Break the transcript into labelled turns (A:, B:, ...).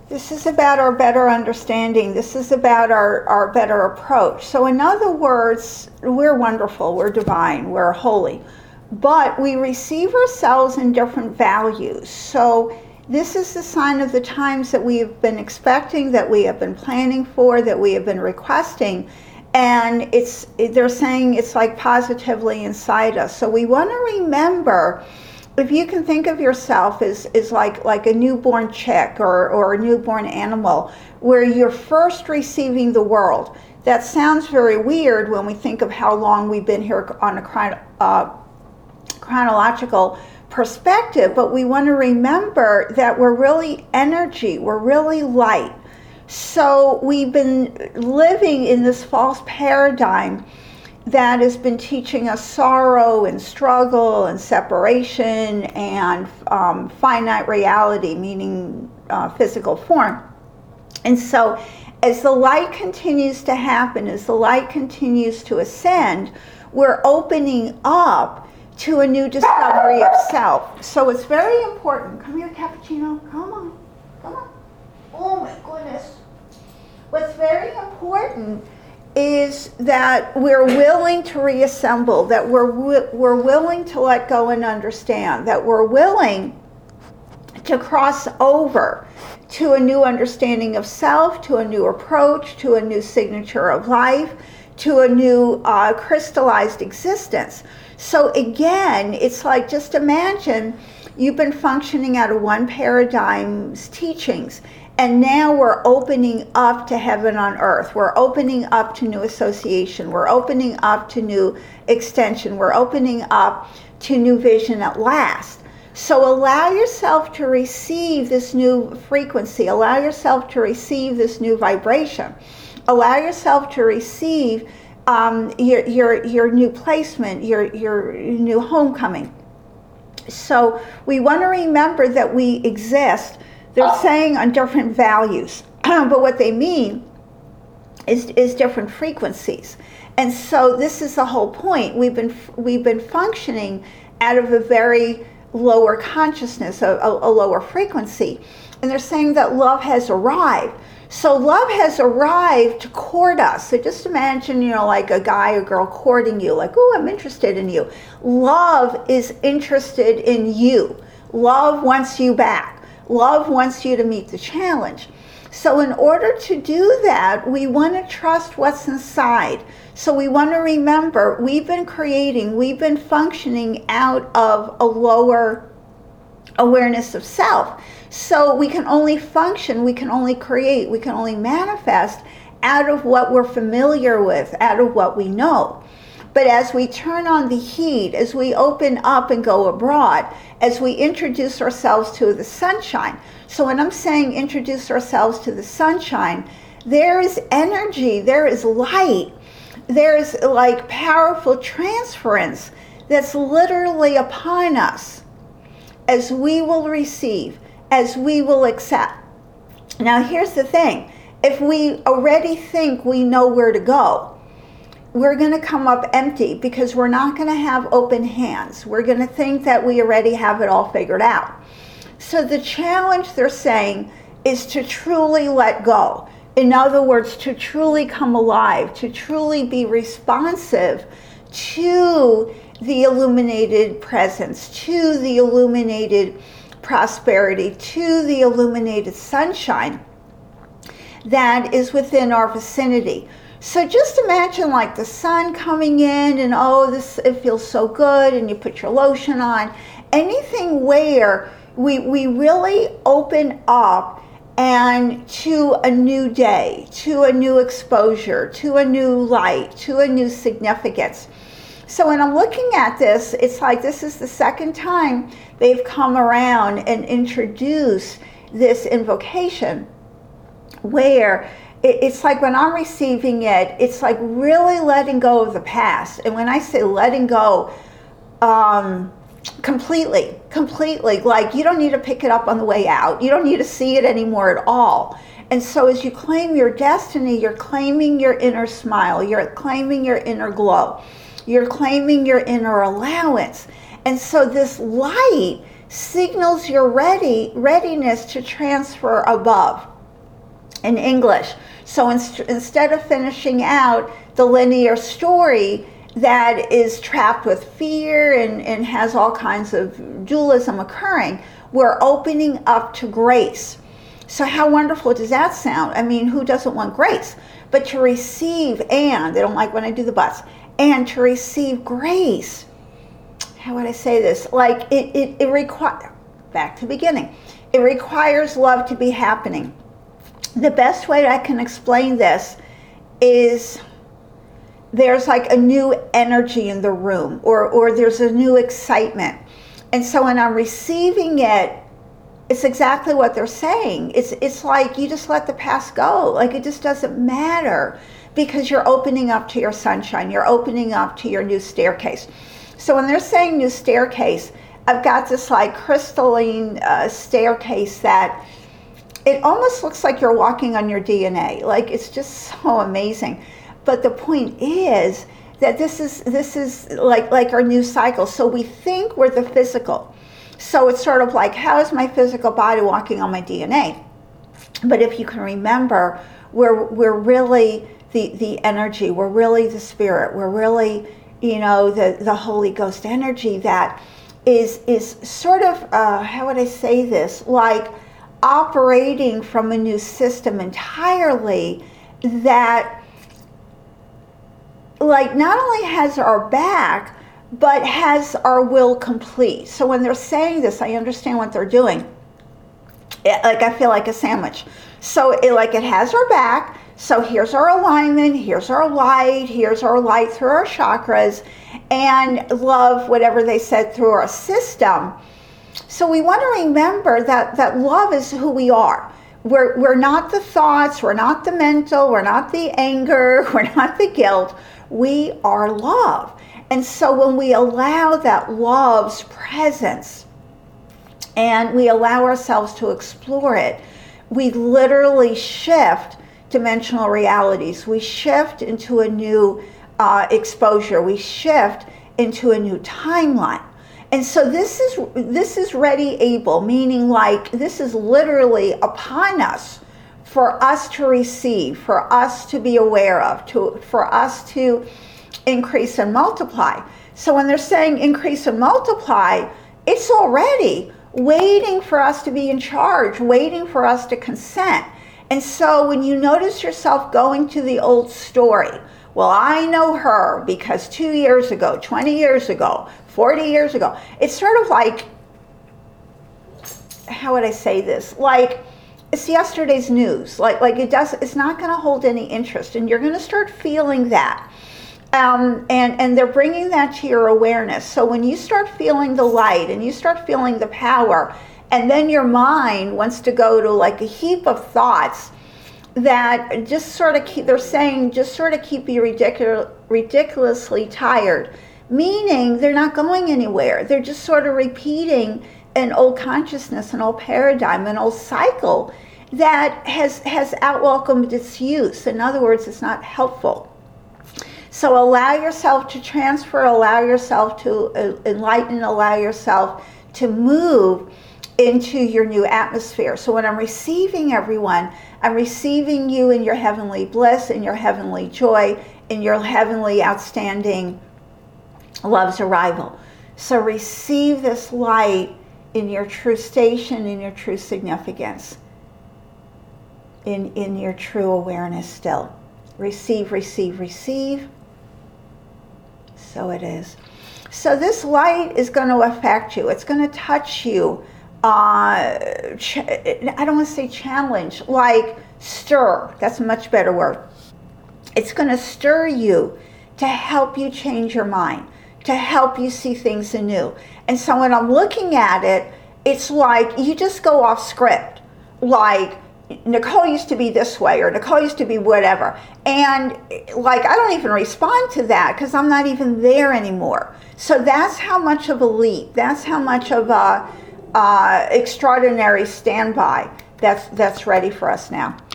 A: This is about our better understanding. This is about our better approach. So in other words, we're wonderful, we're divine, we're holy, but we receive ourselves in different values. So this is the sign of the times that we have been expecting, that we have been planning for, that we have been requesting. And they're saying it's like positively inside us. So we want to remember, if you can think of yourself as like a newborn chick or a newborn animal, where you're first receiving the world. That sounds very weird when we think of how long we've been here on a chronological perspective, but we want to remember that we're really energy, we're really light. So we've been living in this false paradigm that has been teaching us sorrow and struggle and separation and finite reality, meaning physical form. And so as the light continues to happen, as the light continues to ascend, we're opening up to a new discovery of self. So it's very important. Come here, Cappuccino. Come on. Come on. Oh my goodness. What's very important is that we're willing to reassemble, that we're willing to let go and understand, that we're willing to cross over to a new understanding of self, to a new approach, to a new signature of life, to a new crystallized existence. So again, it's like, just imagine you've been functioning out of one paradigm's teachings, and now we're opening up to heaven on earth. We're opening up to new association. We're opening up to new extension. We're opening up to new vision at last. So allow yourself to receive this new frequency. Allow yourself to receive this new vibration. Allow yourself to receive your new placement, your new homecoming. So we want to remember that we exist. They're saying on different values, but what they mean is different frequencies. And so this is the whole point. We've been functioning out of a very lower consciousness, a lower frequency. And they're saying that love has arrived. So love has arrived to court us. So just imagine, like a guy or girl courting you, like, oh, I'm interested in you. Love is interested in you. Love wants you back. Love wants you to meet the challenge. So in order to do that, we want to trust what's inside. So we want to remember, we've been functioning out of a lower awareness of self. So we can only function, we can only create, we can only manifest out of what we're familiar with, out of what we know. But as we turn on the heat, as we open up and go abroad, as we introduce ourselves to the sunshine. So when I'm saying introduce ourselves to the sunshine, there is energy, there is light, there's like powerful transference that's literally upon us as we will receive, as we will accept. Now here's the thing, if we already think we know where to go, we're going to come up empty because we're not going to have open hands. We're going to think that we already have it all figured out. So the challenge, they're saying, is to truly let go. In other words, to truly come alive, to truly be responsive to the illuminated presence, to the illuminated prosperity, to the illuminated sunshine that is within our vicinity. So just imagine like the sun coming in and it feels so good, and you put your lotion on. Anything where we really open up and to a new day, to a new exposure, to a new light, to a new significance. So when I'm looking at this, it's like this is the second time they've come around and introduced this invocation where it's like when I'm receiving it, it's like really letting go of the past. And when I say letting go, completely, like you don't need to pick it up on the way out. You don't need to see it anymore at all. And so as you claim your destiny, you're claiming your inner smile, you're claiming your inner glow, you're claiming your inner allowance. And so this light signals your readiness to transfer above. in English. So instead of finishing out the linear story that is trapped with fear and has all kinds of dualism occurring, we're opening up to grace. So how wonderful does that sound? I mean, who doesn't want grace? But to receive, and they don't like when I do the buts, and to receive grace. How would I say this? Like it requires, back to the beginning, it requires love to be happening. The best way I can explain this is there's like a new energy in the room, or there's a new excitement. And so when I'm receiving it, it's exactly what they're saying. It's like you just let the past go. Like it just doesn't matter, because you're opening up to your sunshine. You're opening up to your new staircase. So when they're saying new staircase, I've got this like crystalline staircase that it almost looks like you're walking on your DNA. Like it's just so amazing. But the point is that this is like our new cycle. So we think we're the physical. So it's sort of like, how is my physical body walking on my DNA? But if you can remember, we're really the energy. We're really the spirit. We're really, the Holy Ghost energy that is sort of, how would I say this? Like operating from a new system entirely that like not only has our back, but has our will complete. So when they're saying this, I understand what they're doing. Like I feel like a sandwich. So it has our back. So here's our alignment, here's our light through our chakras, and love, whatever they said, through our system. So we want to remember that love is who we are. We're not the thoughts, we're not the mental, we're not the anger, we're not the guilt. We are love. And so when we allow that love's presence and we allow ourselves to explore it, we literally shift dimensional realities. We shift into a new exposure. We shift into a new timeline. And so this is ready, able, meaning like this is literally upon us for us to receive, for us to be aware of, for us to increase and multiply. So when they're saying increase and multiply, it's already waiting for us to be in charge, waiting for us to consent. And so when you notice yourself going to the old story, well, I know her because 2 years ago, 20 years ago, 40 years ago, it's sort of like, how would I say this? Like, it's yesterday's news. Like it's not going to hold any interest, and you're going to start feeling that. And they're bringing that to your awareness. So when you start feeling the light and you start feeling the power, and then your mind wants to go to like a heap of thoughts that just sort of keep, they're saying just sort of keep you ridiculously tired, meaning they're not going anywhere. They're just sort of repeating an old consciousness, an old paradigm, an old cycle that has outwelcomed its use. In other words, it's not helpful. So allow yourself to transfer, allow yourself to enlighten, allow yourself to move into your new atmosphere. So when I'm receiving everyone, I'm receiving you in your heavenly bliss, in your heavenly joy, in your heavenly outstanding love's arrival. So receive this light in your true station, in your true significance, in your true awareness still. Receive, receive, receive. So it is. So this light is going to affect you. It's going to touch you. I don't want to say challenge, like stir. That's a much better word. It's going to stir you to help you change your mind, to help you see things anew. And so when I'm looking at it, it's like you just go off script. Like, Nicole used to be this way, or Nicole used to be whatever. And like, I don't even respond to that because I'm not even there anymore. So that's how much of a leap. That's how much of a extraordinary standby that's ready for us now.